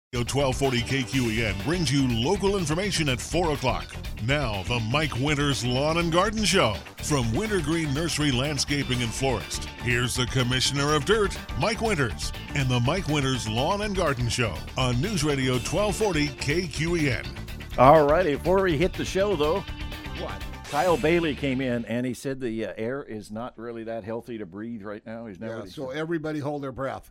1240 KQEN brings you local information at 4 o'clock. Now, the Mike Winters Lawn and Garden Show from Wintergreen Nursery Landscaping and Florist. Here's the Commissioner of Dirt, Mike Winters, and the Mike Winters Lawn and Garden Show on News Radio 1240 KQEN. All righty, before we hit the show, though, Kyle Bailey came in and he said the air is not really that healthy to breathe right now. He's never. So everybody hold their breath.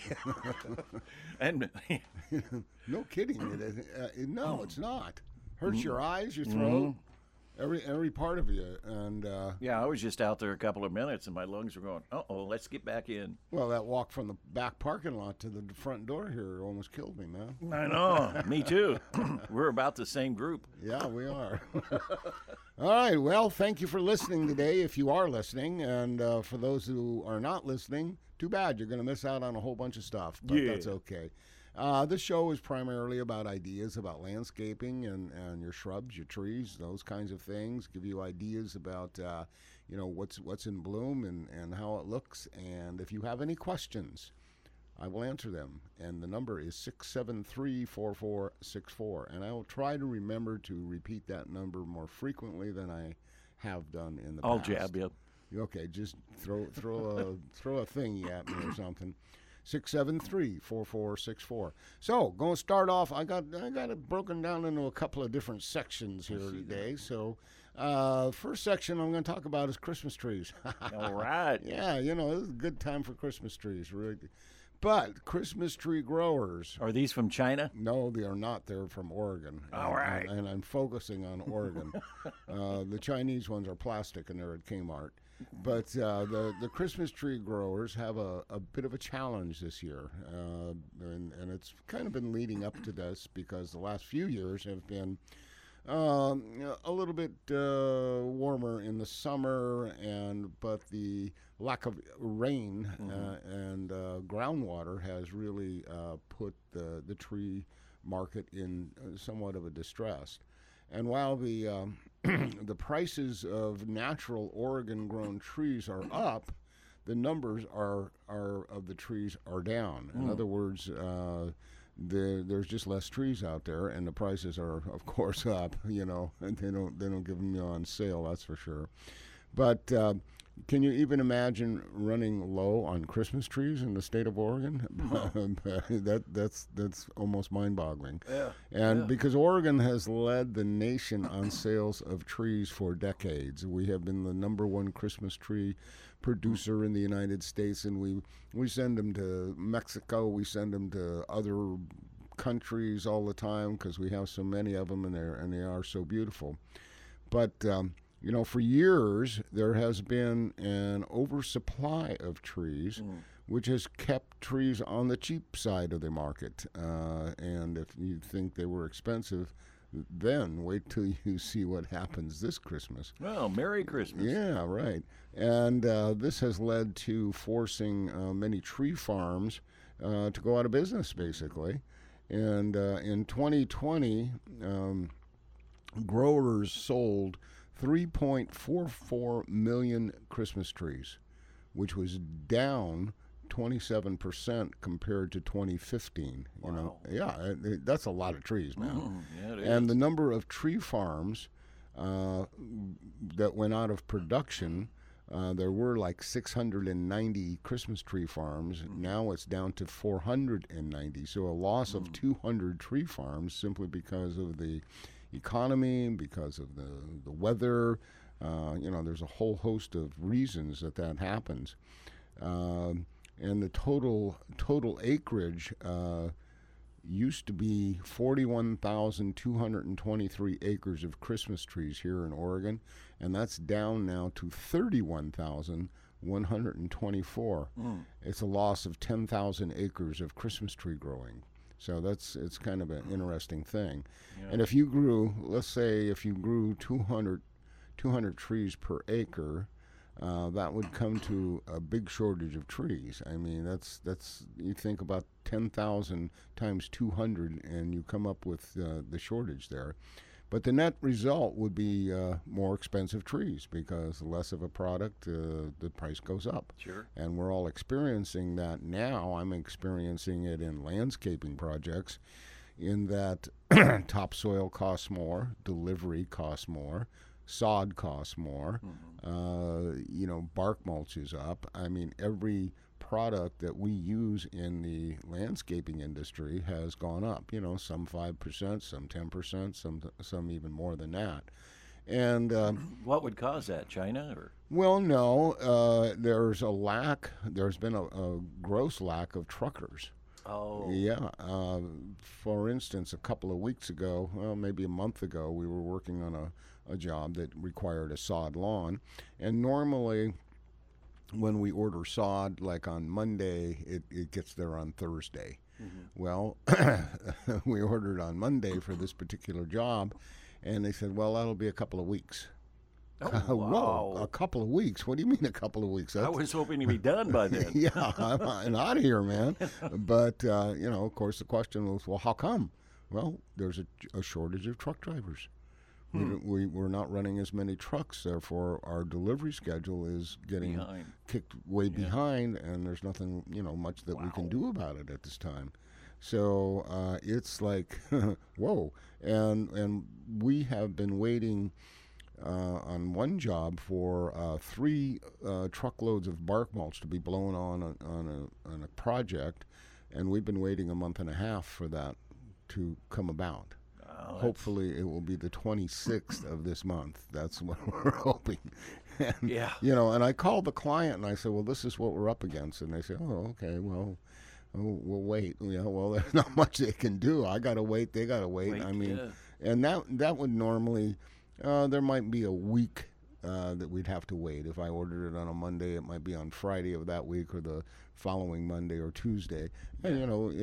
And no kidding. No, it's not. Hurts your eyes, your throat, every part of you. And I was just out there a couple of minutes and my lungs were going, uh-oh, let's get back in. Well, that walk from the back parking lot to the front door here almost killed me, man. I know. Me too. We're about the same group. Yeah, we are. All right. Well, thank you for listening today, if you are listening. And for those who are not listening, too bad. You're going to miss out on a whole bunch of stuff, but that's okay. This show is primarily about ideas about landscaping and your shrubs, your trees, those kinds of things. Give you ideas about what's in bloom and how it looks. And if you have any questions, I will answer them. And the number is 673-4464. And I will try to remember to repeat that number more frequently than I have done in the past. I'll jab you. Okay, just throw a thingy at me or something. 673-4464. So, going to start off. I got it broken down into a couple of different sections here today. So, first section I'm going to talk about is Christmas trees. All right. Yeah, this is a good time for Christmas trees, really. But Christmas tree growers. Are these from China? No, they are not. They're from Oregon. All right. And I'm focusing on Oregon. The Chinese ones are plastic and they're at Kmart. But the Christmas tree growers have a bit of a challenge this year. And it's kind of been leading up to this because the last few years have been a little bit warmer in the summer, but the lack of rain and groundwater has really put the tree market in somewhat of a distress. And while the the prices of natural Oregon-grown trees are up, the numbers of the trees are down. In other words, there's just less trees out there, and the prices are, of course, up. And they don't give them on sale, that's for sure. But can you even imagine running low on Christmas trees in the state of Oregon? That's almost mind-boggling. Yeah. And because Oregon has led the nation on sales of trees for decades, we have been the number one Christmas tree producer in the United States, and we send them to Mexico, we send them to other countries all the time because we have so many of them, and they are so beautiful. But for years, there has been an oversupply of trees, which has kept trees on the cheap side of the market. And if you think they were expensive, then wait till you see what happens this Christmas. Well, Merry Christmas. Yeah, right. And this has led to forcing many tree farms to go out of business, basically. And in 2020, growers sold 3.44 million Christmas trees, which was down 27% compared to 2015. Wow. That's a lot of trees, man. Yeah, it And is. the number of tree farms that went out of production, there were like 690 Christmas tree farms. Now it's down to 490. So a loss of 200 tree farms simply because of the economy, because of the weather. There's a whole host of reasons that happens. And the total acreage used to be 41,223 acres of Christmas trees here in Oregon, and that's down now to 31,124. It's a loss of 10,000 acres of Christmas tree growing. So it's kind of an interesting thing. Yeah. And if you grew, let's say if you grew 200 trees per acre, that would come to a big shortage of trees. I mean, that's you think about 10,000 times 200, and you come up with the shortage there. But the net result would be more expensive trees because less of a product, the price goes up. Sure. And we're all experiencing that now. I'm experiencing it in landscaping projects in that topsoil costs more, delivery costs more, sod costs more, bark mulch is up. I mean, every product that we use in the landscaping industry has gone up. Some 5%, some 10%, some even more than that. And what would cause that? China or? Well, no. There's a lack. There's been a gross lack of truckers. Oh. Yeah. For instance, a couple of weeks ago, well, maybe a month ago, we were working on a job that required a sod lawn, and normally, when we order sod, like on Monday, it gets there on Thursday. Well, we ordered on Monday for this particular job, and they said, well, that'll be a couple of weeks. Oh, wow. Whoa, a couple of weeks? What do you mean a couple of weeks? I was hoping to be done by then. Yeah, I'm out of here, man. But, of course, the question was, well, how come? Well, there's a shortage of truck drivers. We're not running as many trucks, therefore our delivery schedule is getting kicked way behind, and there's nothing, much that we can do about it at this time. So it's like, whoa. And we have been waiting on one job for 3 truckloads of bark mulch to be blown on a project, and we've been waiting a month and a half for that to come about. Hopefully it will be the 26th of this month. That's what we're hoping. And, and I called the client and I said, well, this is what we're up against. And they said, oh, okay, well, we'll wait. Well, there's not much they can do. I got to wait. They got to wait. I mean, and that would normally, there might be a week that we'd have to wait. If I ordered it on a Monday, it might be on Friday of that week or the following Monday or Tuesday. And,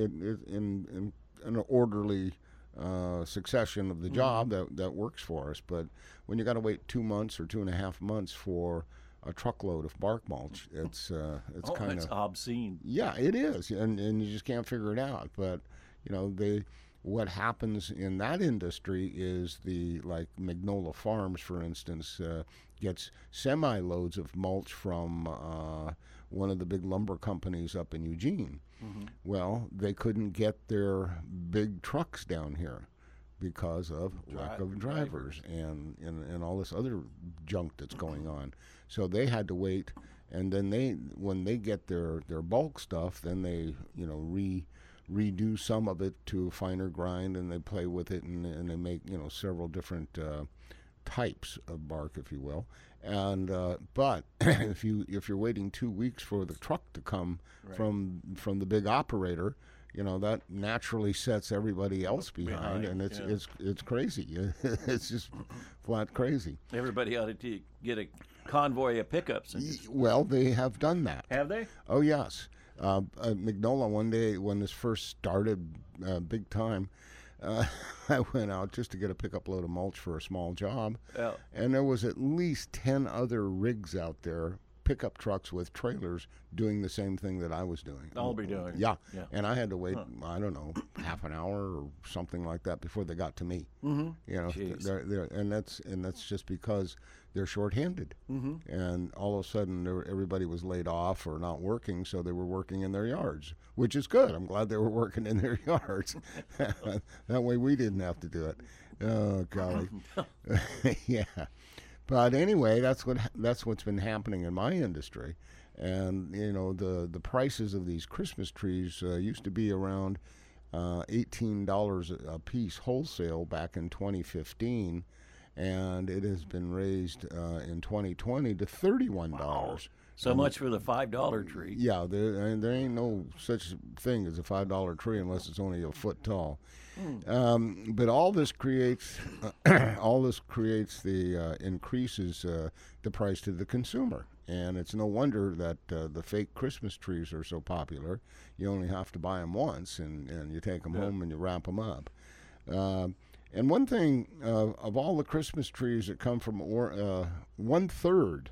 in an orderly succession of the job that works for us. But when you got to wait 2 months or 2.5 months for a truckload of bark mulch, it's kind of obscene. Yeah, it is, and you just can't figure it out. But what happens in that industry is like Magnolia Farms, for instance, gets semi-loads of mulch from one of the big lumber companies up in Eugene. Well, they couldn't get their big trucks down here because of lack of drivers and all this other junk that's going on. So they had to wait, and then when they get their bulk stuff, then they redo some of it to a finer grind, and they play with it, and they make several different types of bark, if you will. And but if you're waiting 2 weeks for the truck to come from the big operator, that naturally sets everybody else behind, and it's crazy. It's just flat crazy. Everybody ought to get a convoy of pickups. Well, they have done that. Have they? Oh yes. Magnolia, one day when this first started big time, I went out just to get a pickup load of mulch for a small job, and there was at least 10 other rigs out there, pickup trucks with trailers, doing the same thing that I was doing. I'll be doing. Yeah. And I had to wait, I don't know, half an hour or something like that before they got to me. And that's just because they're short-handed, and all of a sudden everybody was laid off or not working, so they were working in their yards, which is good. I'm glad they were working in their yards. That way we didn't have to do it. Oh golly. Yeah. But anyway, that's what's been happening in my industry. And the prices of these Christmas trees used to be around $18 a piece wholesale back in 2015, and it has been raised in 2020 to $31. Wow. So much for the $5 tree. Yeah, there ain't no such thing as a $5 tree unless it's only a foot tall. But all this creates increases the price to the consumer, and it's no wonder that the fake Christmas trees are so popular. You only have to buy them once, and you take them home and you wrap them up. And one thing, of all the Christmas trees that come from one third,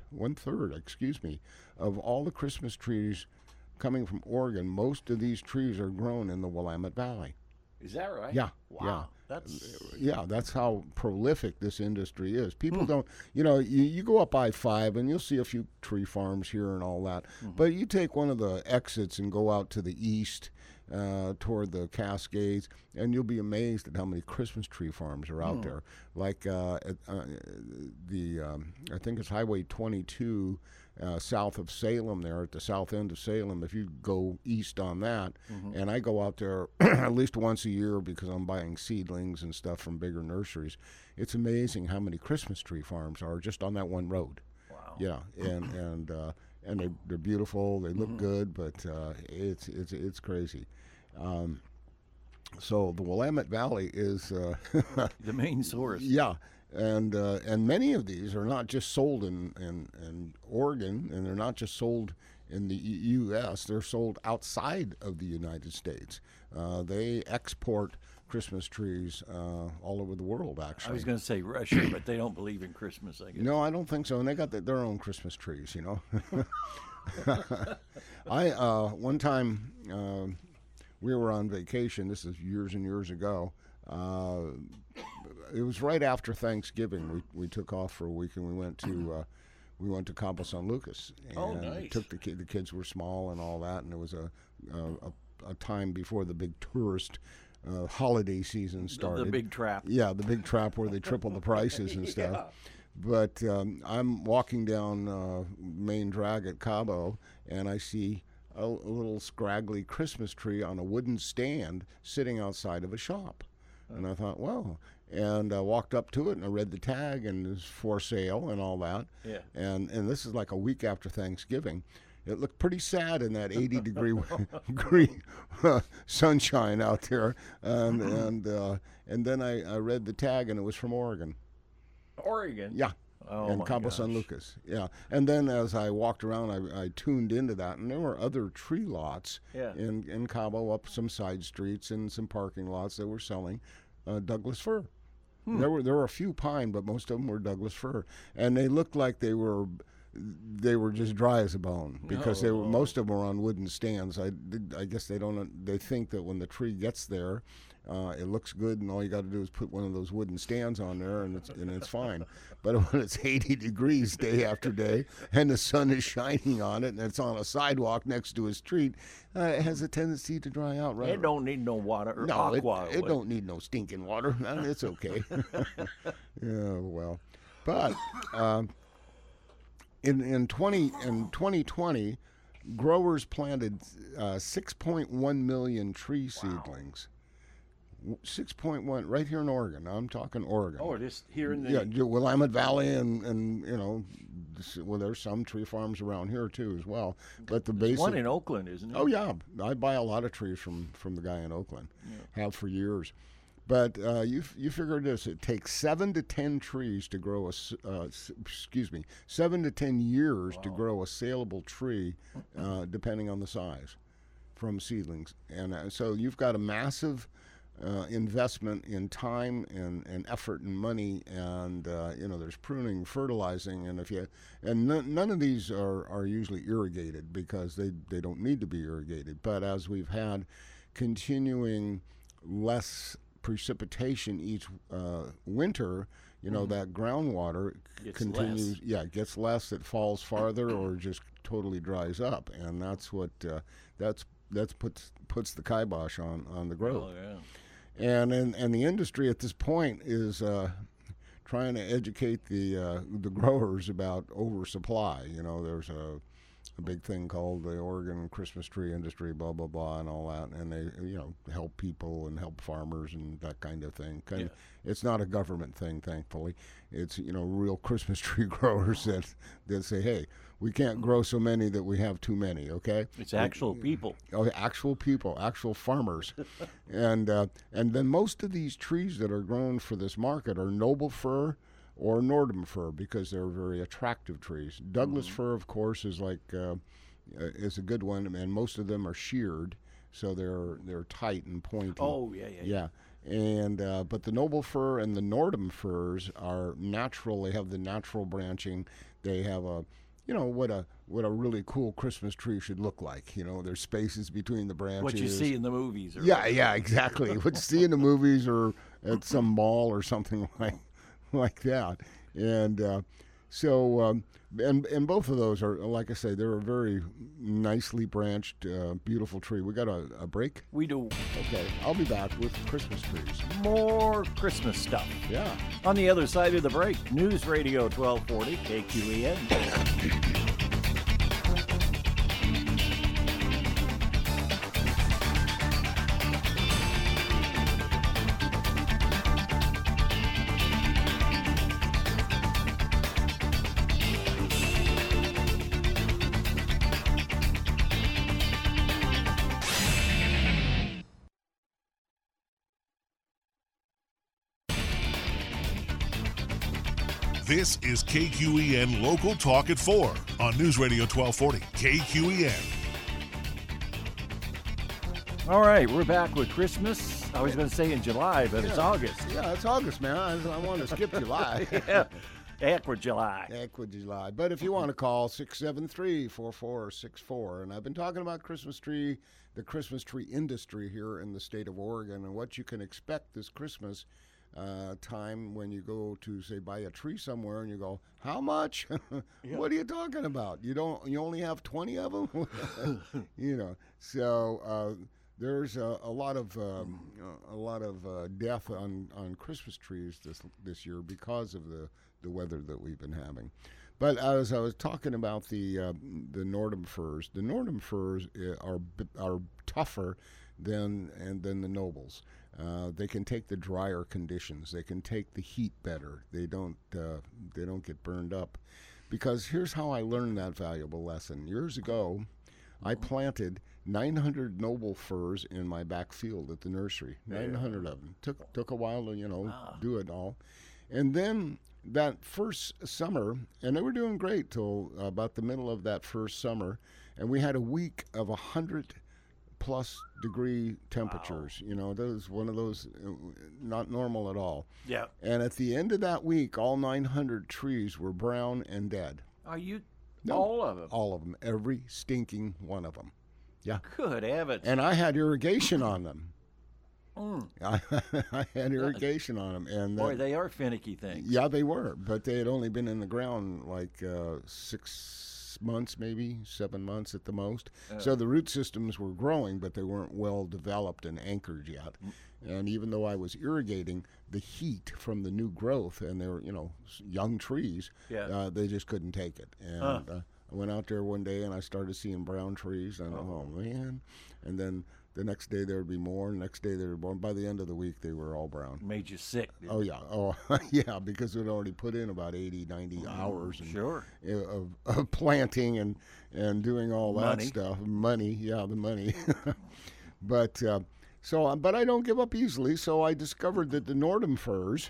of all the Christmas trees coming from Oregon, most of these trees are grown in the Willamette Valley. Is that right? Yeah. Wow. That's how prolific this industry is. People don't, you go up I-5 and you'll see a few tree farms here and all that. But you take one of the exits and go out to the east toward the Cascades, and you'll be amazed at how many Christmas tree farms are out there. Like I think it's Highway 22 south of Salem there, at the south end of Salem, if you go east on that. And I go out there at least once a year because I'm buying seedlings and stuff from bigger nurseries. It's amazing how many Christmas tree farms are just on that one road. Wow. Yeah, and they're beautiful, they look good, but it's crazy. So the Willamette Valley is the main source. Yeah, and many of these are not just sold in Oregon, and they're not just sold in the U.S. They're sold outside of the United States. They export Christmas trees all over the world, actually. I was going to say Russia, but they don't believe in Christmas, I guess. No, I don't think so. And they got their own Christmas trees, One time we were on vacation. This is years and years ago. It was right after Thanksgiving. We took off for a week and we went to Cabo San Lucas. And oh, nice. The kids were small and all that, and it was a time before the big tourist holiday season started. The big trap. Yeah, the big trap where they triple the prices and stuff. Yeah. But I'm walking down Main Drag at Cabo, and I see a little scraggly Christmas tree on a wooden stand sitting outside of a shop. And I thought, well, and I walked up to it and I read the tag and it was for sale and all that. Yeah. And this is like a week after Thanksgiving. It looked pretty sad in that 80-degree sunshine out there. And then I read the tag and it was from Oregon. Oregon? Yeah. Oh, and my Cabo San gosh. Lucas. Yeah. And then as I walked around, I tuned into that, and there were other tree lots in Cabo, up some side streets and some parking lots that were selling Douglas fir. There were a few pine, but most of them were Douglas fir, and they looked like they were just dry as a bone because most of them were on wooden stands. I guess they think that when the tree gets there, it looks good, and all you got to do is put one of those wooden stands on there, and it's fine. But when it's 80 degrees day after day, and the sun is shining on it, and it's on a sidewalk next to a street, it has a tendency to dry out. Right? It don't need no water or No, aqua. it don't need no stinking water. It's okay. Yeah, well, but in 2020, growers planted 6.1 million tree seedlings. 6.1 right here in Oregon. I'm talking Oregon. Oh, just here in the... Yeah, Willamette Valley and there's some tree farms around here too as well. But the basic one in Oakland, isn't it? Oh yeah, I buy a lot of trees from the guy in Oakland. Yeah. Have for years. But you figure this: it takes 7 to 10 trees to grow 7 to 10 years to grow a saleable tree, depending on the size, from seedlings. And so you've got a massive investment in time and effort and money, and there's pruning, fertilizing, and none of these are usually irrigated because they don't need to be irrigated. But as we've had continuing less precipitation each winter, that groundwater continues. Less. Yeah, it gets less. It falls farther or just totally dries up, and that's what puts the kibosh on the growth. Oh, yeah. And the industry at this point is trying to educate the growers about oversupply. There's a big thing called the Oregon Christmas tree industry, blah blah blah, and all that, and they help people and help farmers and that kind of thing. It's not a government thing, thankfully. It's real Christmas tree growers that say, hey, we can't grow so many that we have too many. Okay, it's actual people. Oh, actual people, actual farmers, and then most of these trees that are grown for this market are noble fir or Nordum fir because they're very attractive trees. Douglas fir, of course, is is a good one, and most of them are sheared, so they're tight and pointy. Oh yeah. And but the noble fir and the Nordum firs are natural. They have the natural branching. They have a what a really cool Christmas tree should look like. There's spaces between the branches. What you see in the movies. Or yeah, exactly. What you see in the movies or at some mall or something like that. And and both of those are, like I say, they're a very nicely branched, beautiful tree. We got a break? We do. Okay, I'll be back with Christmas trees. More Christmas stuff. Yeah. On the other side of the break, News Radio 1240, KQEN. This is KQEN Local Talk at 4 on News Radio 1240, KQEN. All right, we're back with Christmas. I was going to say in July, but it's August. Yeah, it's August, man. I want to skip July. Yeah, heck with July. Heck with July. But if you want to call, 673-4464. And I've been talking about the Christmas tree industry here in the state of Oregon and what you can expect this Christmas time when you go to, say, buy a tree somewhere and you go, how much? What are you talking about? You only have 20 of them? So there's a lot of death on Christmas trees this year because of the weather that we've been having. But as I was talking about the Nordum firs are tougher than the nobles. They can take the drier conditions. They can take the heat better. They don't get burned up. Because here's how I learned that valuable lesson. Years ago, I planted 900 noble firs in my back field at the nursery. 900 of them. Took a while to do it all, and then that first summer, and they were doing great till about the middle of that first summer, and we had a week of 100+ degree temperatures. Wow. That was one of those not normal at all. Yeah. And at the end of that week, all 900 trees were brown and dead. Are you? No, all of them? All of them. Every stinking one of them. Yeah. Good heavens. And I had irrigation on them. Mm. I had irrigation on them. And boy, they are finicky things. Yeah, they were. But they had only been in the ground like 6 months, maybe 7 months at the most. So the root systems were growing, but they weren't well developed and anchored yet. And even though I was irrigating, the heat from the new growth, and they were, young trees, they just couldn't take it. And I went out there one day and I started seeing brown trees, and oh man. And then the next day there would be more, and the next day there would be more. By the end of the week, they were all brown. Made you sick. Oh, yeah. Oh, yeah, because we'd already put in about 80, 90 hours of planting and doing all that stuff. Money, the money. But but I don't give up easily, so I discovered that the Nordum firs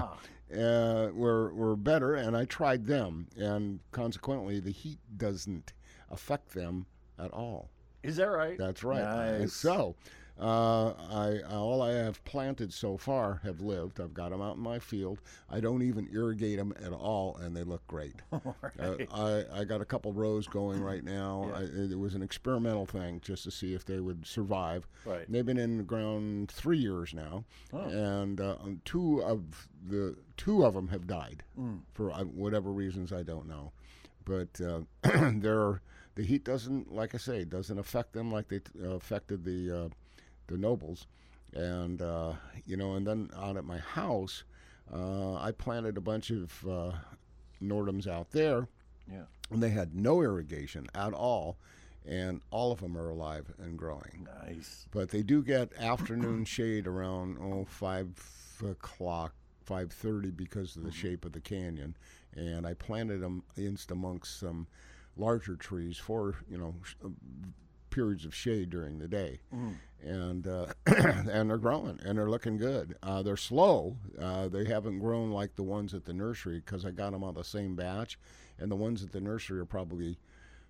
were better, and I tried them, and consequently the heat doesn't affect them at all. Is that right? That's right. Nice. So, all I have planted so far have lived. I've got them out in my field. I don't even irrigate them at all, and they look great. Right. I got a couple rows going right now. Yeah. It was an experimental thing just to see if they would survive. Right. They've been in the ground 3 years now, and two of them have died for whatever reasons I don't know, but the heat doesn't, like I say, doesn't affect them like they affected the nobles, and and then out at my house, I planted a bunch of Nordums out there, and they had no irrigation at all, and all of them are alive and growing. Nice. But they do get afternoon shade around 5 o'clock, 5:30 because of the shape of the canyon, and I planted them amongst some larger trees for periods of shade during the day, and and they're growing and they're looking good. They're slow. They haven't grown like the ones at the nursery because I got them on the same batch, and the ones at the nursery are probably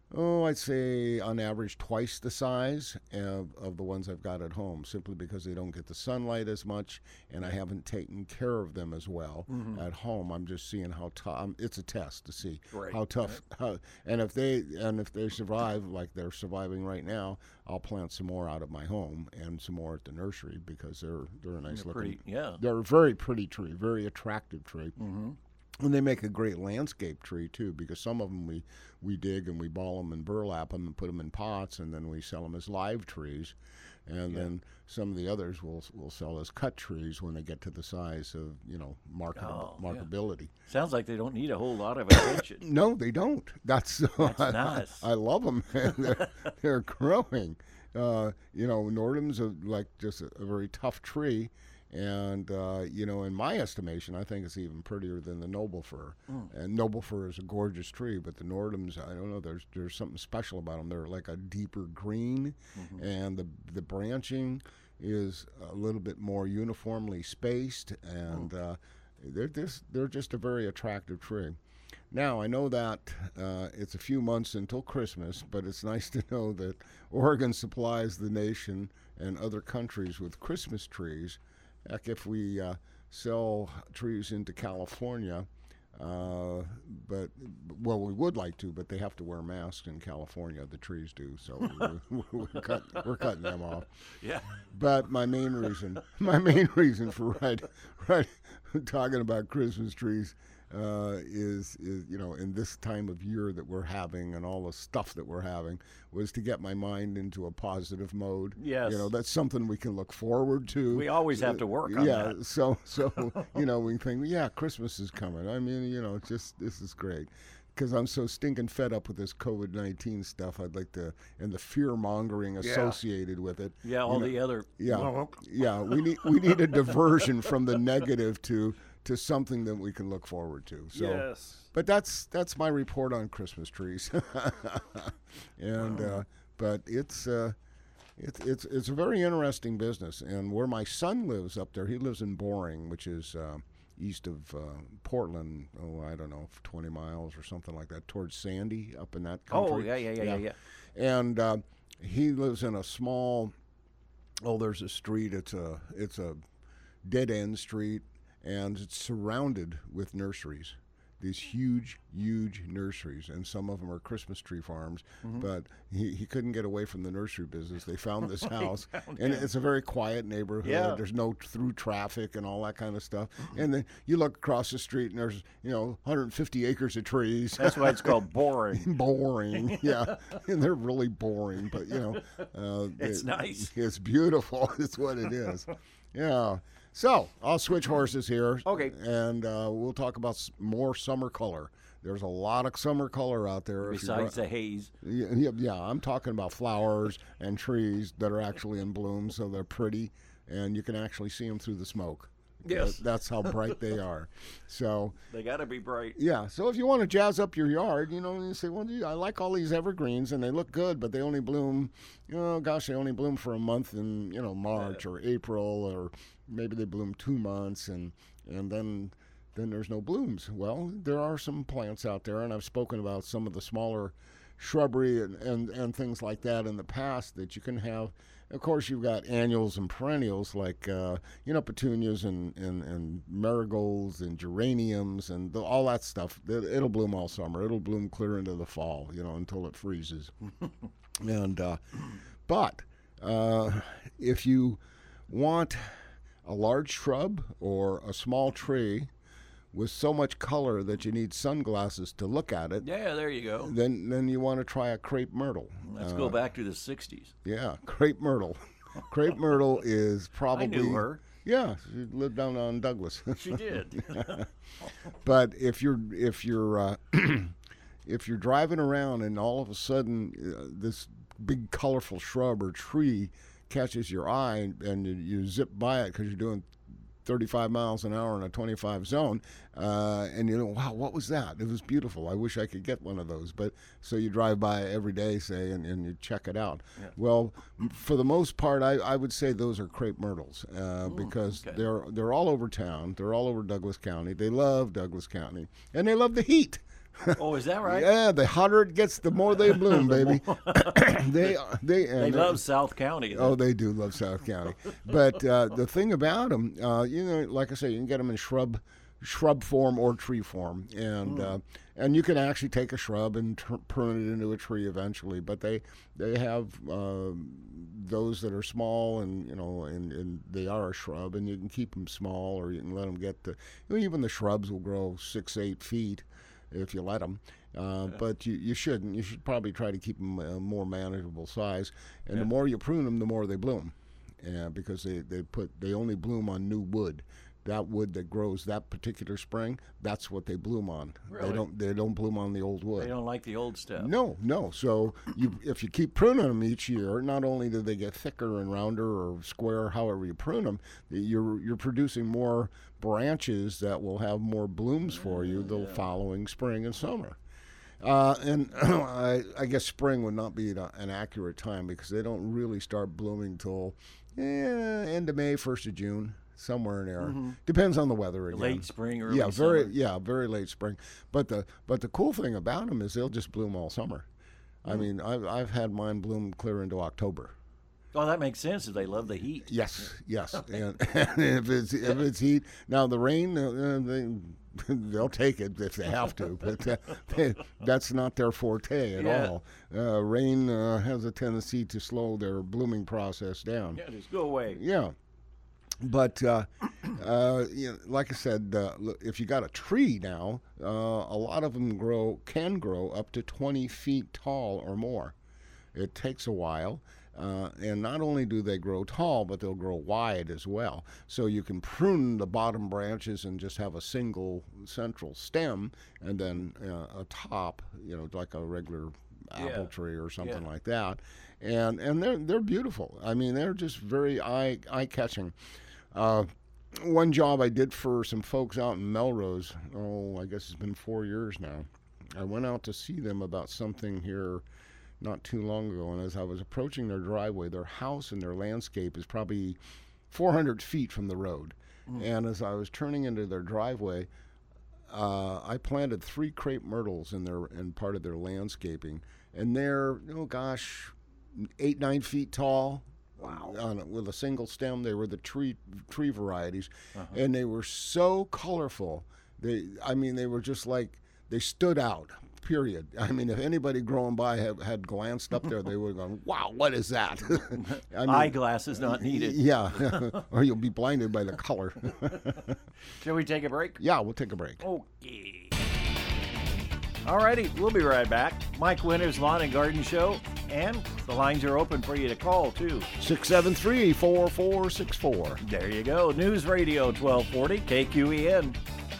Oh, I'd say on average twice the size of the ones I've got at home, simply because they don't get the sunlight as much, and I haven't taken care of them as well at home. I'm just seeing how tough. It's a test to see how tough. And if they survive like they're surviving right now, I'll plant some more out of my home and some more at the nursery, because they're a nice looking. They're a very pretty tree, very attractive tree. And they make a great landscape tree too, because some of them we dig and we ball them and burlap them and put them in pots, and then we sell them as live trees, and then some of the others we'll sell as cut trees when they get to the size of marketability. Sounds like they don't need a whole lot of attention. No, they don't. That's nice. I love them, and they're growing. Nordum's like just a very tough tree. And, in my estimation, I think it's even prettier than the noble fir. And noble fir is a gorgeous tree, but the Nordums, I don't know, there's something special about them. They're like a deeper green, and the branching is a little bit more uniformly spaced, and they're just a very attractive tree. Now, I know that it's a few months until Christmas, but it's nice to know that Oregon supplies the nation and other countries with Christmas trees. Heck, if we sell trees into California, we would like to, but they have to wear masks in California. The trees do, so we're cutting them off. Yeah. But my main reason for talking about Christmas trees is in this time of year that we're having and all the stuff that we're having, was to get my mind into a positive mode. Yes. That's something we can look forward to. We always have to work on that. Yeah, so we think, Christmas is coming. I mean, this is great. Because I'm so stinking fed up with this COVID-19 stuff, I'd like to, and the fear-mongering associated with it. Yeah, the other. Yeah, yeah. We need a diversion from the negative to something that we can look forward to. So, yes. But that's my report on Christmas trees, and but it's a very interesting business. And where my son lives up there, he lives in Boring, which is east of Portland. Oh, I don't know, 20 miles or something like that, towards Sandy, up in that country. Oh, yeah. And he lives in a small. Oh, there's a street. It's a dead end street. And it's surrounded with nurseries, these huge nurseries, and some of them are Christmas tree farms. But he couldn't get away from the nursery business. They found this house, and it's a very quiet neighborhood. Yeah. There's no through traffic and all that kind of stuff. And then you look across the street, and there's 150 acres of trees. That's why it's called boring. Boring, yeah. And they're really boring, but it's nice. It's beautiful. It's what it is. Yeah. So I'll switch horses here. Okay. And we'll talk about more summer color. There's a lot of summer color out there. Besides the haze. Yeah, I'm talking about flowers and trees that are actually in bloom, so they're pretty, and you can actually see them through the smoke. Yes. That's how bright they are. So they got to be bright. Yeah. So if you want to jazz up your yard, you say, well, I like all these evergreens and they look good, but they only bloom, they only bloom for a month in, March or April, or maybe they bloom 2 months and then there's no blooms. Well, there are some plants out there, and I've spoken about some of the smaller shrubbery and things like that in the past that you can have. Of course, you've got annuals and perennials like, petunias and marigolds and geraniums and all that stuff. It'll bloom all summer. It'll bloom clear into the fall, until it freezes. But if you want a large shrub or a small tree with so much color that you need sunglasses to look at it. Yeah, there you go. Then you want to try a crepe myrtle. Let's go back to the 60s. Yeah, crepe myrtle. Crepe myrtle is probably... I knew her. Yeah, she lived down on Douglas. She did. But if you're driving around and all of a sudden this big colorful shrub or tree catches your eye and you zip by it because you're doing 35 miles an hour in a 25 zone, and wow, what was that? It was beautiful. I wish I could get one of those. But so you drive by every day, say, and you check it out. Yeah. Well, for the most part, I would say those are crepe myrtles because they're all over town. They're all over Douglas County. They love Douglas County, and they love the heat. Oh, is that right? Yeah, the hotter it gets, the more they bloom, baby. They love South County. Oh, they do love South County. But the thing about them, like I say, you can get them in shrub form or tree form, and you can actually take a shrub and prune it into a tree eventually. But they have those that are small, and they are a shrub, and you can keep them small, or you can let them get even the shrubs will grow 6-8 feet if you let them. But you shouldn't. You should probably try to keep them a more manageable size. And the more you prune them, the more they bloom, because they only bloom on new wood. That wood that grows that particular spring, that's what they bloom on. Really? They don't bloom on the old wood. They don't like the old stuff. No. So if you keep pruning them each year, not only do they get thicker and rounder or square, however you prune them, you're producing more branches that will have more blooms for you the following spring and summer. And I guess spring would not be an accurate time because they don't really start blooming till end of May, 1st of June. Somewhere in there, depends on the weather again. Late spring, early summer. Very late spring. But the cool thing about them is they'll just bloom all summer. I mean, I've had mine bloom clear into October. Oh, that makes sense if they love the heat. Yes. And if it's heat, now the rain, they'll take it if they have to, but that's not their forte at all. Rain has a tendency to slow their blooming process down. Yeah, just go away. Yeah. But like I said, if you got a tree now, a lot of them can grow up to 20 feet tall or more. It takes a while, and not only do they grow tall, but they'll grow wide as well. So you can prune the bottom branches and just have a single central stem, and then a top, like a regular apple tree or something like that. And they're beautiful. I mean, they're just very eye-catching. One job I did for some folks out in Melrose, I guess it's been 4 years now. I went out to see them about something here not too long ago, and as I was approaching their driveway, their house and their landscape is probably 400 feet from the road. And as I was turning into their driveway, I planted 3 crepe myrtles in part of their landscaping, and they're 8-9 feet tall. Wow! With a single stem, they were the tree varieties, and they were so colorful. They were just like they stood out. Period. I mean, if anybody growing by had glanced up there, they would have gone, "Wow, what is that?" Eyeglasses not needed. Yeah, or you'll be blinded by the color. Shall we take a break? Yeah, we'll take a break. Okay. All righty, we'll be right back. Mike Winters Lawn and Garden Show, and the lines are open for you to call, too. 673-4464. There you go. News Radio 1240, KQEN.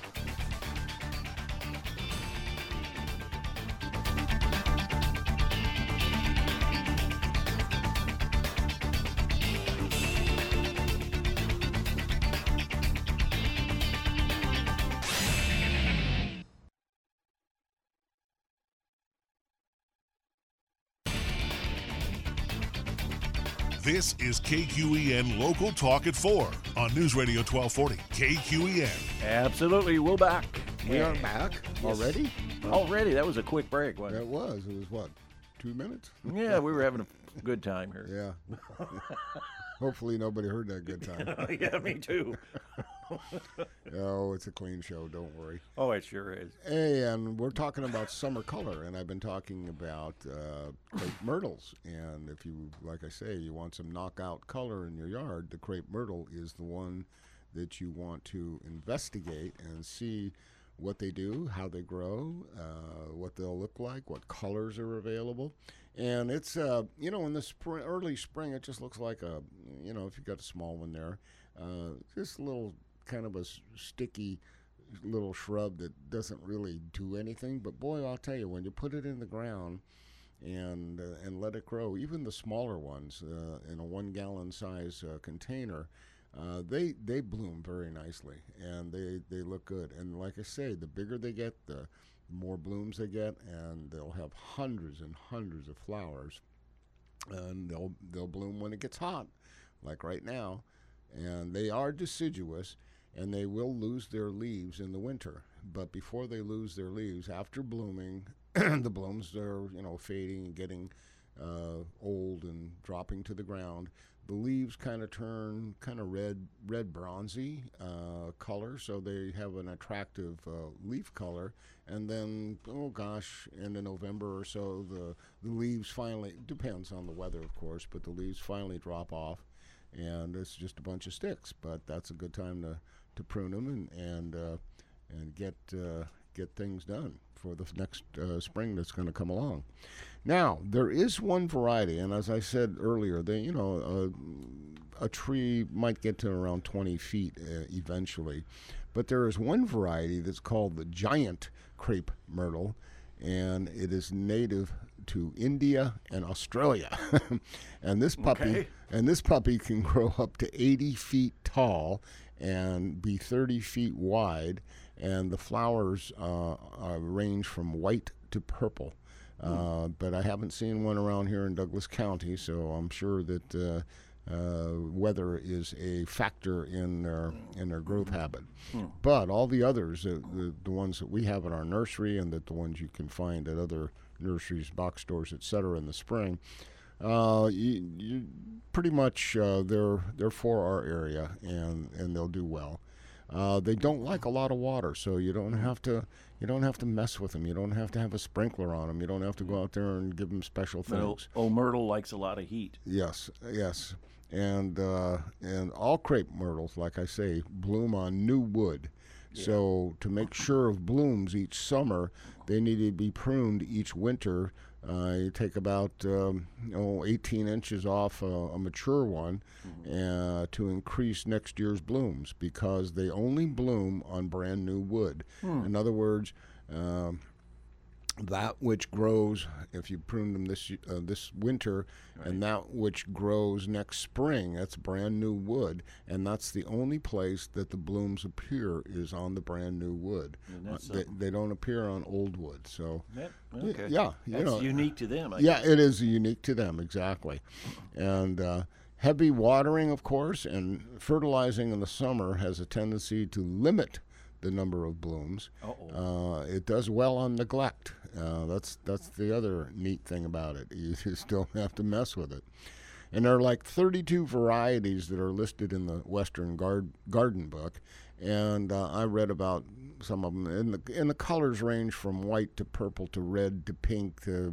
This is KQEN Local Talk at 4 on News Radio 1240, KQEN. Absolutely, we're back. We are back already? Already, that was a quick break, wasn't it? It was. It was what, 2 minutes? Yeah, we were having a good time here. Yeah. Hopefully nobody heard that good time. Yeah, me too. Oh, it's a clean show. Don't worry. Oh, it sure is. Hey, and we're talking about summer color, and I've been talking about crepe myrtles. And if you, like I say, you want some knockout color in your yard, the crepe myrtle is the one that you want to investigate and see what they do, how they grow, what they'll look like, what colors are available. And it's, in the early spring, it just looks like if you've got a small one there, just a little kind of a sticky little shrub that doesn't really do anything. But boy, I'll tell you, when you put it in the ground and let it grow, even the smaller ones in a 1 gallon size container, they bloom very nicely, and they look good. And like I say, the bigger they get, the more blooms they get, and they'll have hundreds and hundreds of flowers, and they'll bloom when it gets hot, like right now. And they are deciduous, and they will lose their leaves in the winter. but before they lose their leaves, after blooming, the blooms are fading and getting old and dropping to the ground. The leaves kind of turn kind of red bronzy color, so they have an attractive leaf color. And then, end of November or so, the leaves finally, depends on the weather, of course, but the leaves finally drop off, and it's just a bunch of sticks. But that's a good time to prune them and get things done for the next spring that's going to come along. Now, there is one variety, and as I said earlier, a tree might get to around 20 feet eventually, but there is one variety that's called the giant crepe myrtle, and it is native to India and Australia. and this puppy can grow up to 80 feet tall and be 30 feet wide, and the flowers range from white to purple. But I haven't seen one around here in Douglas County, so I'm sure that weather is a factor in their growth habit. But all the others, the ones that we have in our nursery and the ones you can find at other nurseries, box stores, etc. in the spring, you pretty much they're for our area, and they'll do well. They don't like a lot of water, so you don't have to mess with them. You don't have to have a sprinkler on them. You don't have to go out there and give them special things. Myrtle likes a lot of heat. Yes. And all crepe myrtles, like I say, bloom on new wood. Yeah. So to make sure of blooms each summer, they need to be pruned each winter. You take about 18 inches off a mature one to increase next year's blooms, because they only bloom on brand new wood. In other words, that which grows, if you prune them this winter, right, and that which grows next spring, that's brand new wood, and that's the only place that the blooms appear is on the brand new wood. They don't appear on old wood. So okay. Yeah, that's unique to them. I guess. It is unique to them, exactly. And heavy watering, of course, and fertilizing in the summer has a tendency to limit the number of blooms. It does well on neglect. That's the other neat thing about it. You just don't have to mess with it. And there are like 32 varieties that are listed in the Western Garden Book, and I read about some of them. And the colors range from white to purple to red to pink to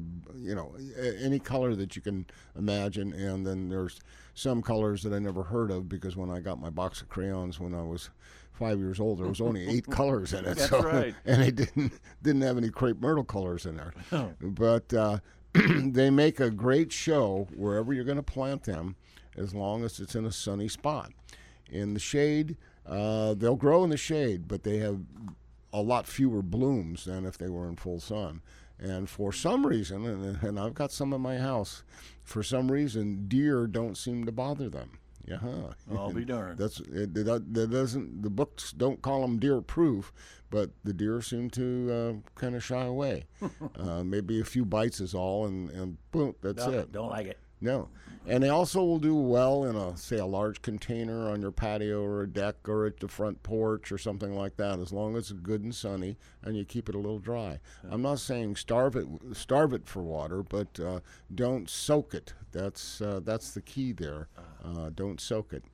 any color that you can imagine. And then there's some colors that I never heard of, because when I got my box of crayons when I was 5 years old, there was only 8 colors in it. That's right. And it didn't have any crepe myrtle colors in there. But they make a great show wherever you're going to plant them, as long as it's in a sunny spot. In the shade, they'll grow in the shade, but they have a lot fewer blooms than if they were in full sun. And for some reason, and I've got some in my house, for some reason, deer don't seem to bother them. I'll be darned. That doesn't. The books don't call them deer proof, but the deer seem to kind of shy away. Maybe a few bites is all, and boom, that's it. Don't like it. No, and they also will do well in a large container on your patio or a deck or at the front porch or something like that, as long as it's good and sunny and you keep it a little dry. I'm not saying starve it for water, but don't soak it. That's the key there. Don't soak it.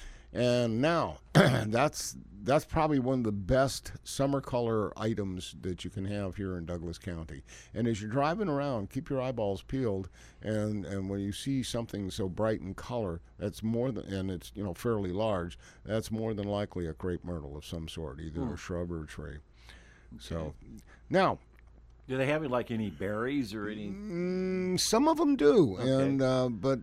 And now, that's probably one of the best summer color items that you can have here in Douglas County. And as you're driving around, keep your eyeballs peeled, and when you see something so bright in color, that's more than, and it's fairly large, that's more than likely a crepe myrtle of some sort, either a shrub or a tree. Okay. So, now, do they have like any berries or any? Some of them do, okay. And but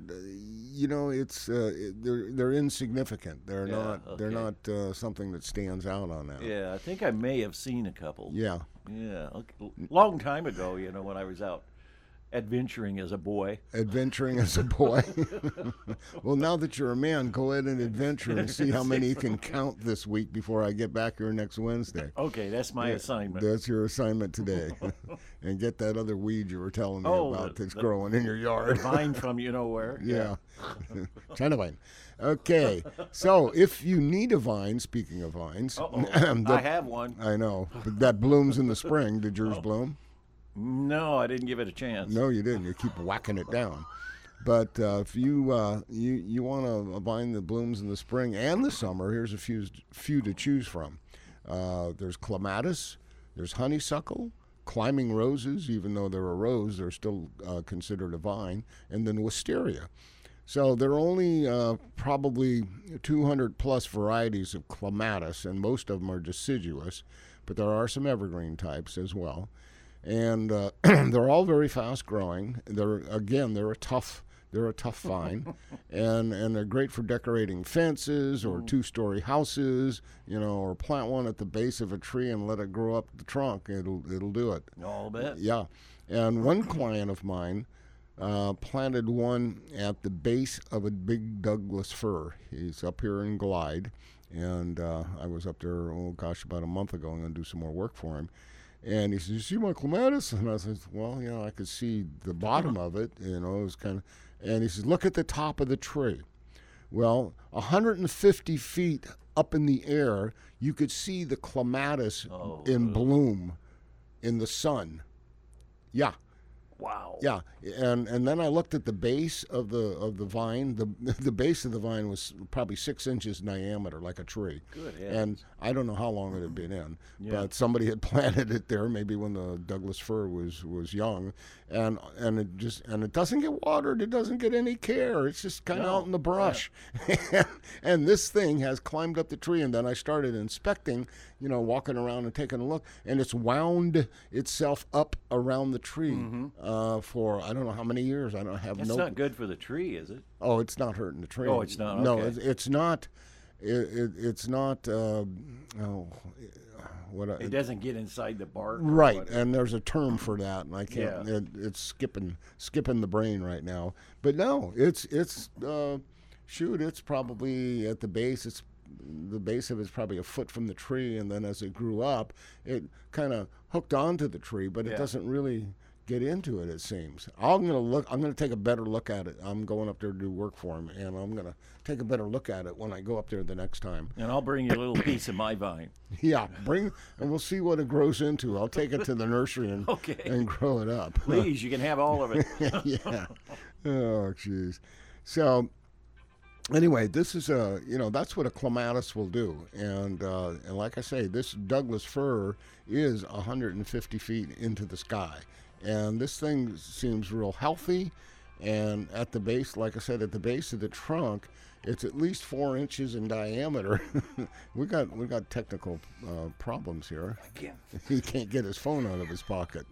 it's they're insignificant. They're not something that stands out on that. Yeah, I think I may have seen a couple. Yeah. Okay. Long time ago, when I was out adventuring as a boy. Adventuring as a boy. Well, now that you're a man, go ahead and adventure and see how many you can count this week before I get back here next Wednesday. Okay, that's my assignment. That's your assignment today. And get that other weed you were telling me about that's growing in your yard. The vine from you know where. Yeah. China vine. Okay. So if you need a vine, speaking of vines. I have one. I know. But that blooms in the spring. Did yours bloom? No, I didn't give it a chance. No, you didn't. You keep whacking it down. But if you want a vine that blooms in the spring and the summer, here's a few to choose from. There's clematis, there's honeysuckle, climbing roses. Even though they're a rose, they're still considered a vine, and then wisteria. So there are only probably 200 plus varieties of clematis, and most of them are deciduous, but there are some evergreen types as well. And they're all very fast growing. They're a tough vine, and they're great for decorating fences or two-story houses, or plant one at the base of a tree and let it grow up the trunk. It'll do it. I'll bet. Yeah, and one client of mine planted one at the base of a big Douglas fir. He's up here in Glide, and I was up there about a month ago. I'm going to do some more work for him. And he says, "You see my clematis?" And I said, "Well, I could see the bottom of it. It was kind of." And he says, "Look at the top of the tree." Well, 150 feet up in the air, you could see the clematis in bloom in the sun. Yeah. Wow. Yeah, and then I looked at the base of the vine. The base of the vine was probably 6 inches diameter, like a tree. Good. And I don't know how long it had been in, but somebody had planted it there, maybe when the Douglas fir was young, and it doesn't get watered. It doesn't get any care. It's just kind of out in the brush, and this thing has climbed up the tree. And then I started inspecting, walking around and taking a look, and it's wound itself up around the tree. For I don't know how many years. I don't have. It's not good for the tree, is it? Oh, it's not hurting the tree. Oh, it's not. No, okay. it's not. It's not. It doesn't get inside the bark. Right, and there's a term for that, and I can't. It's skipping the brain right now. But no, it's probably at the base. The base of it's probably a foot from the tree, and then as it grew up, it kind of hooked onto the tree, but it doesn't really get into it seems. I'm going to take a better look at it. I'm going up there to do work for him, and I'm going to take a better look at it when I go up there the next time. And I'll bring you a little piece of my vine. Yeah, and we'll see what it grows into. I'll take it to the nursery and grow it up. Please, you can have all of it. Yeah. Oh, jeez. So anyway, this is that's what a clematis will do, and like I say, this Douglas fir is 150 feet into the sky, and this thing seems real healthy. And at the base, like I said, at the base of the trunk, it's at least 4 inches in diameter. we got technical problems here. He can't get his phone out of his pocket.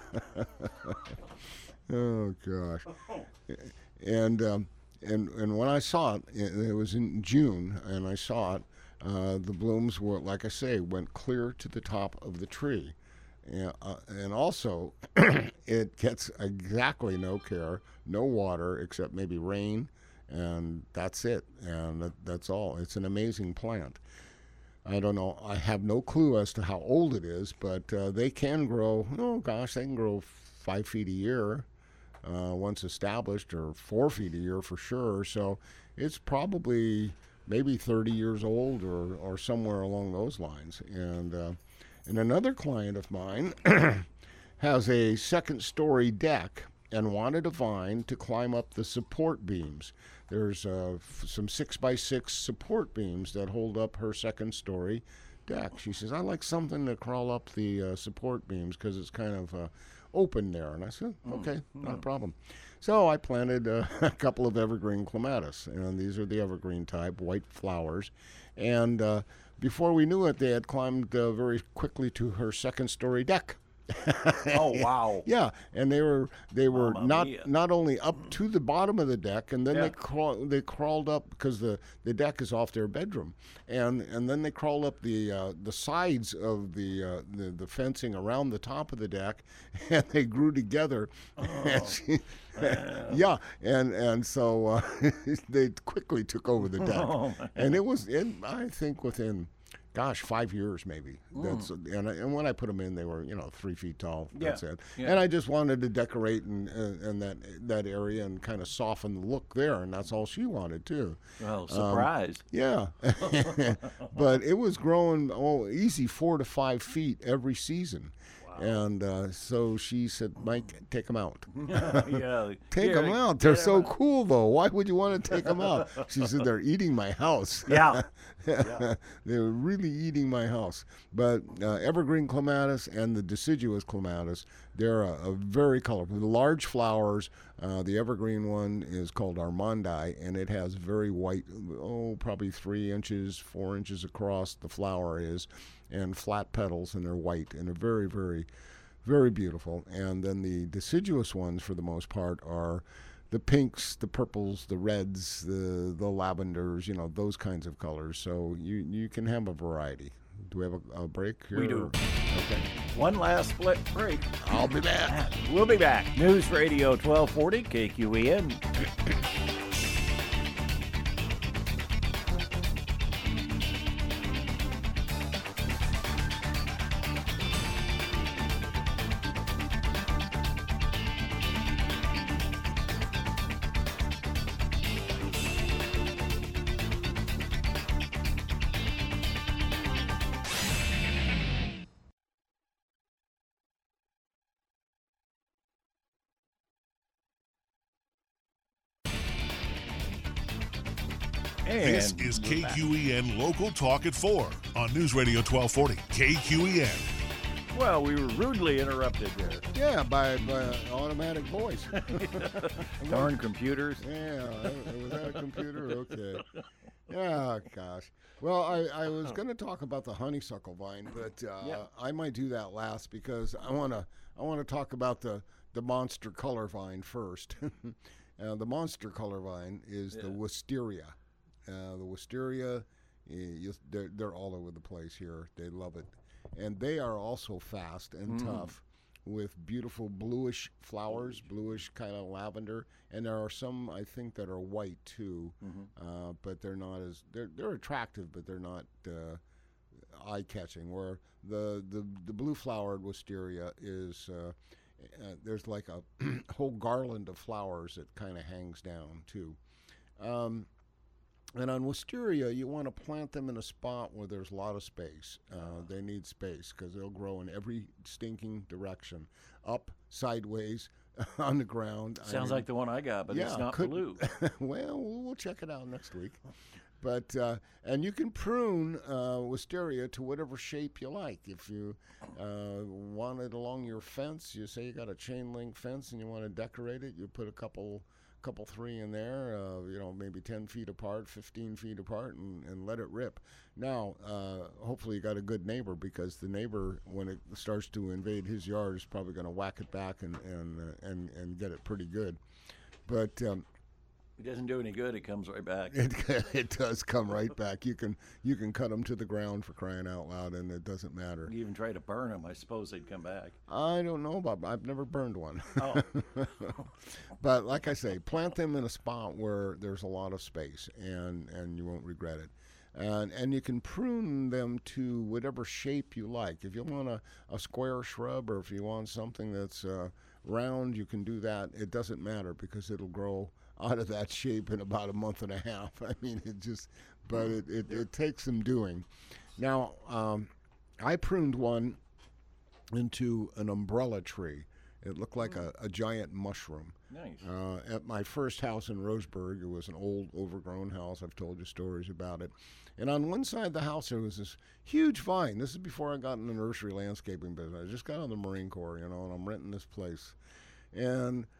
Oh gosh. And when I saw it, it was in June, and I saw it. The blooms were, like I say, went clear to the top of the tree, and also it gets exactly no care, no water except maybe rain, and that's it. And that's all. It's an amazing plant. I don't know. I have no clue as to how old it is, but they can grow. Oh gosh, they can grow 5 feet a year. Once established, or 4 feet a year for sure. So it's probably maybe 30 years old or somewhere along those lines. And another client of mine has a second-story deck and wanted a vine to climb up the support beams. There's some 6x6 support beams that hold up her second-story deck. She says, "I like something to crawl up the support beams because it's kind of open there." And I said, okay, not a problem. So I planted a couple of evergreen clematis, and these are the evergreen type, white flowers. And before we knew it, they had climbed very quickly to her second-story deck. Oh, wow. Yeah, and they were Mamma not mia. not only up to the bottom of the deck, and then Yeah. they crawled up because the deck is off their bedroom, and then they crawled up the sides of the fencing around the top of the deck, and they grew together. And yeah, and so they quickly took over the deck, Oh, and it was I think within, gosh, 5 years maybe. That's and when I put them in, they were 3 feet tall. Yeah, That's it. yeah. And I just wanted to decorate and that area and kind of soften the look there, and that's all she wanted too. Well, surprise. Yeah, but it was growing easy 4 to 5 feet every season. And so she said, Mike, take them out. Yeah. Take Here, them out. They're get 'em so out. cool, though. Why would you want to take them out? She said, they're eating my house. Yeah. They were really eating my house. But evergreen clematis and the deciduous clematis, they're a very colorful. The large flowers, the evergreen one is called Armandi, and it has very white, probably 3 inches, 4 inches across the flower is, and flat petals, and they're white, and they're very, very, very beautiful. And then the deciduous ones, for the most part, are the pinks, the purples, the reds, the lavenders, those kinds of colors. So you can have a variety. Do we have a break here? We do. Okay. One last split break. I'll be back. We'll be back. News Radio 1240 KQEN. This is KQEN Local Talk at 4 on News Radio 1240 KQEN. Well, we were rudely interrupted there. Yeah, by automatic voice. Darn computers. Yeah, was that a computer? Okay. Yeah, gosh. Well, I was going to talk about the honeysuckle vine, but I might do that last because I want to talk about the monster color vine first. The monster color vine is the wisteria. The wisteria, they're all over the place here. They love it. And they are also fast and tough with beautiful bluish flowers, bluish kind of lavender. And there are some, I think, that are white too, but they're not as, they're attractive, but they're not eye-catching. Where the blue-flowered wisteria is, there's like a whole garland of flowers that kind of hangs down too. And on wisteria, you want to plant them in a spot where there's a lot of space. They need space because they'll grow in every stinking direction, up, sideways, on the ground. Sounds like the one I got, but it's not blue. Well, we'll check it out next week. But and you can prune wisteria to whatever shape you like. If you want it along your fence, you say you got a chain link fence and you want to decorate it, you put a couple 3 in there, maybe 10 feet apart, 15 feet apart, and let it rip. Now, hopefully you got a good neighbor, because the neighbor, when it starts to invade his yard, is probably going to whack it back and get it pretty good. But It doesn't do any good. It comes right back. it does come right back. You can cut them to the ground, for crying out loud, and it doesn't matter. You even try to burn them. I suppose they'd come back. I don't know about. I've never burned one. Oh. But like I say, plant them in a spot where there's a lot of space, and you won't regret it. And you can prune them to whatever shape you like. If you want a square shrub, or if you want something that's round, you can do that. It doesn't matter, because it'll grow out of that shape in about a month and a half. I mean, it takes some doing. Now, I pruned one into an umbrella tree. It looked like a giant mushroom. Nice. At my first house in Roseburg, it was an old, overgrown house. I've told you stories about it. And on one side of the house, there was this huge vine. This is before I got in the nursery landscaping business. I just got out of the Marine Corps, and I'm renting this place. And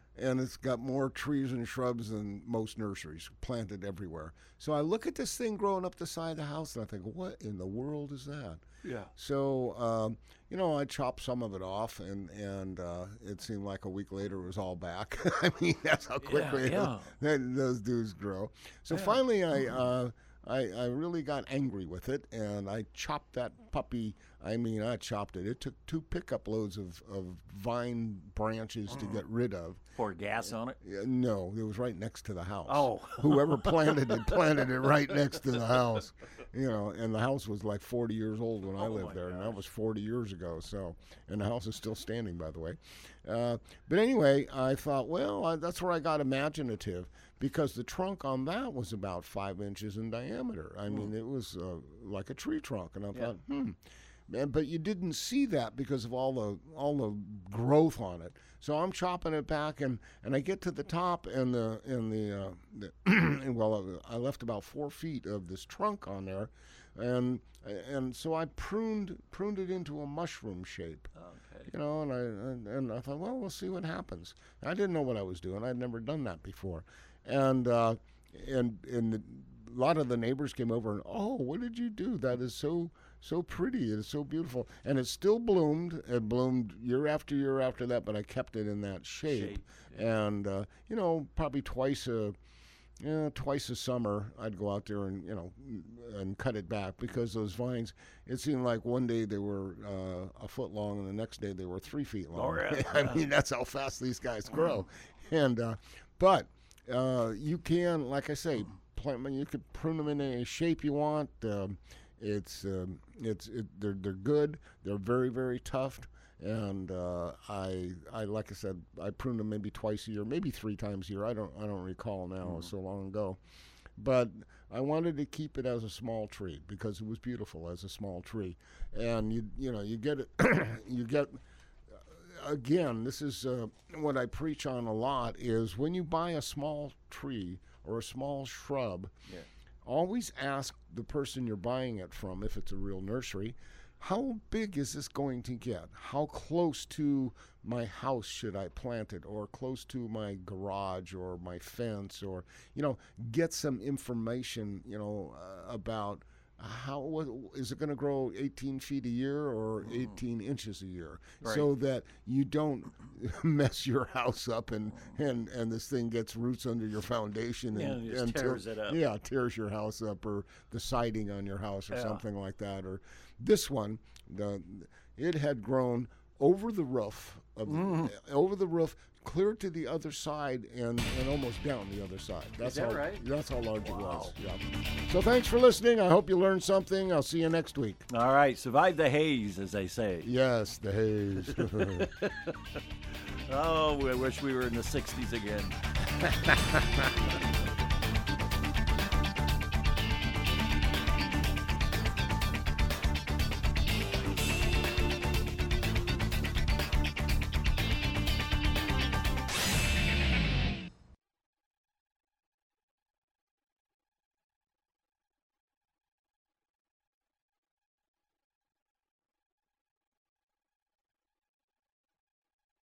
and it's got more trees and shrubs than most nurseries, planted everywhere. So I look at this thing growing up the side of the house, and I think, what in the world is that? Yeah. So, I chopped some of it off, and it seemed like a week later it was all back. I mean, that's how quickly those dudes grow. So finally, I really got angry with it, and I chopped that puppy. I mean, I chopped it. It took 2 pickup loads of vine branches to get rid of. Pour gas on it? No, it was right next to the house. Oh. Whoever planted it right next to the house. And the house was like 40 years old when I lived there, and that was 40 years ago. So, and the house is still standing, by the way. But anyway, I thought, well, that's where I got imaginative, because the trunk on that was about 5 inches in diameter. I mean, it was like a tree trunk, and I thought, but you didn't see that because of all the growth on it. So I'm chopping it back, and I get to the top, and I left about 4 feet of this trunk on there, and so I pruned it into a mushroom shape. Okay. And I thought, well, we'll see what happens. I didn't know what I was doing. I'd never done that before, and a lot of the neighbors came over and, oh, what did you do? That is so pretty. It's so beautiful. And it still bloomed. It bloomed year after year after that, but I kept it in that shape. Yeah. And, probably twice a summer, I'd go out there and cut it back, because those vines, it seemed like one day they were a foot long, and the next day they were 3 feet long. Oh, yeah. I mean, that's how fast these guys grow. And, but you can, like I say, you could prune them in any shape you want. They're good. They're very, very tough, and I like I said, I prune them maybe twice a year, maybe 3 times a year. I don't recall now. It was so long ago, but I wanted to keep it as a small tree because it was beautiful as a small tree, and you get it. You get. Again, this is what I preach on a lot, is when you buy a small tree or a small shrub, always ask the person you're buying it from, if it's a real nursery, how big is this going to get? How close to my house should I plant it, or close to my garage or my fence, or, get some information, about how is it going to grow 18 feet a year or 18 inches a year, so that you don't mess your house up and this thing gets roots under your foundation and tears it up. Yeah, tears your house up, or the siding on your house or something like that. Or this one, it had grown over the roof, clear to the other side, and almost down the other side. Is that right? That's how large it was. Yeah. So thanks for listening. I hope you learned something. I'll see you next week. All right. Survive the haze, as they say. Yes, the haze. Oh, I wish we were in the 60s again.